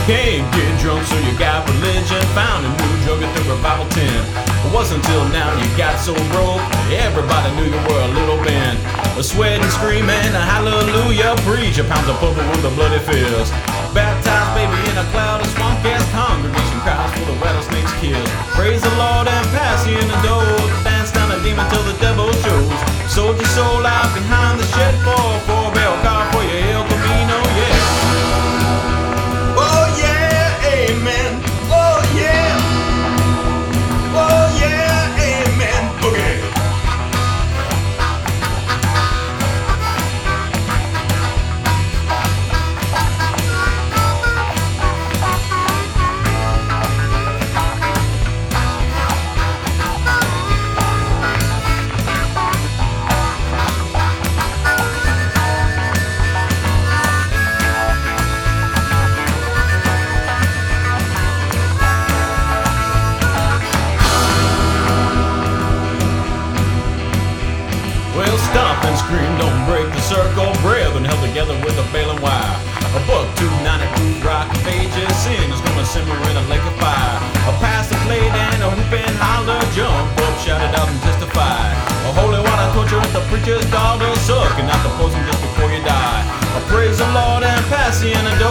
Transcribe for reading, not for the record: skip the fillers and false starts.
Can't get drunk, so you got religion. Found a new drug at the revival tent. It wasn't until now you got so broke, everybody knew you were a little bent. A sweating, screaming, a hallelujah. Preacher pounds a pulpit with a bloody fist. Baptized baby in a cloud of swamp gas. Congregation crowds full of rattlesnakes kills. Praise the Lord and pass you in the door. Dance down a demon till the devil shows. Sold your soul out behind the shed for a 4-barrel car for your El Camino, yeah. Oh yeah, amen. Oh yeah. Oh yeah, amen. Boogie. Well, stomp and scream, don't break the circle. Brethren held together with a baling wire. A buck, 290 proof rock of ages. Sin is gonna simmer in a lake of fire. A pass the plate and a whoop and holler. Jump up, shout it out and testify. A holy water torture at the preacher's daughter. Sucking out the poison just before you die. A praise the Lord and pass the antidote.